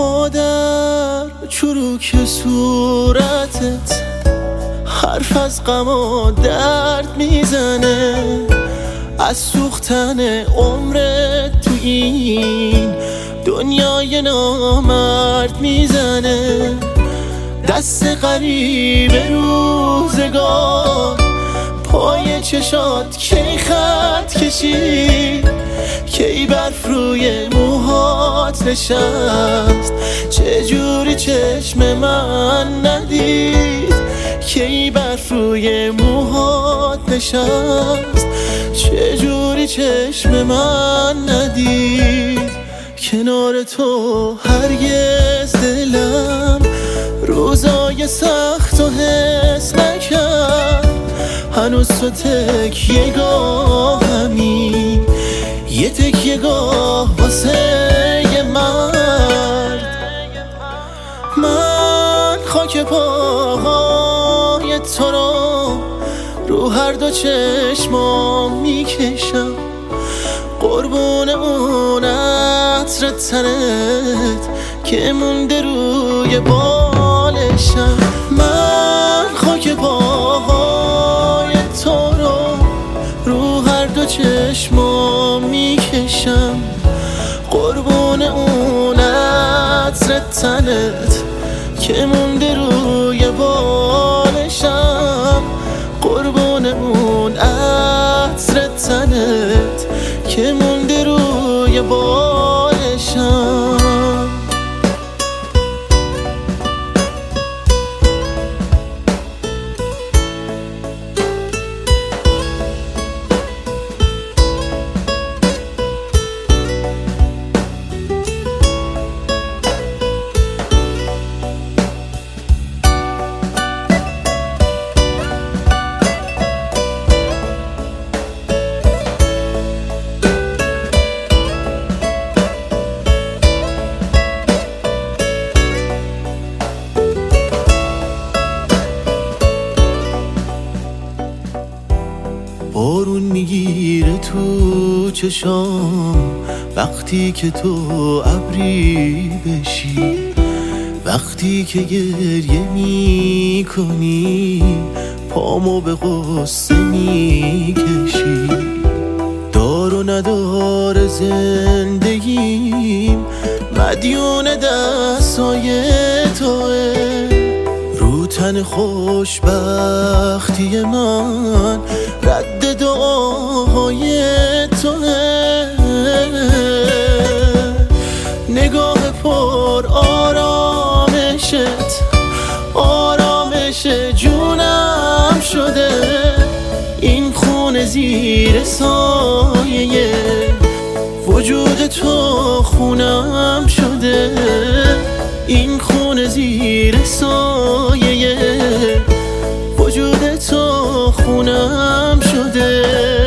مادر چروک صورتت حرف از غم و درد میزنه، از سوختن عمرت تو این دنیای نامرد میزنه. دست غریب روزگار پای چشات کی خط کشید، کی برف روی موهات نشست، چجوری چشم من ندید، کی برف روی موهات نشست، چجوری چشم من ندید. کنار تو هرگز دلم روزای سخت و حس نکرد، هنوز تو تکیه گاهمی، یه تکیه گاه واسه مرد. من خاک پاهای تو رو هر دو چشمام میکشم، قربون اون عطر تنت که مونده روی بالشم. من خاک پاهای تو رو هر دو چشمام میکشم، قربون اون عطر تنت که مونده روی بالشم، قربون اون عطر تنت که مونده روی بالشم. بارون میگیره تو چشام وقتی که تو ابری بشی، وقتی که گریه میکنی پامو به غصه میکشی. دار و ندار زندگیم مدیون دستای توه، رو تن خوشبختی من رد دعاهای توه. نگاه پر آرامشت آرامش جونم شده، این خونه زیر سایه وجود تو خونم شده، این خونه زیر سایه وجود تو خونم شده.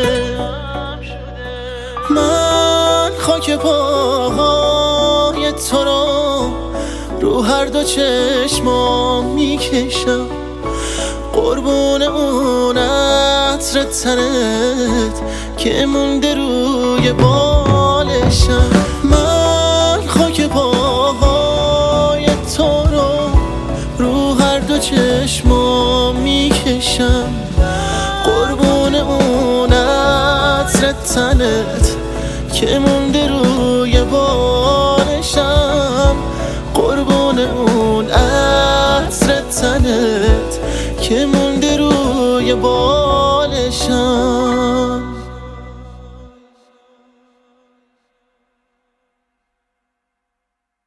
من خاک پاهای تو رو هر دو چشمام میکشم، قربون اون عطر تنت که مونده روی بالشم. من خاک پاهای تو رو هر دو چشمام میکشم، قربون اون عطر تنت که مونده روی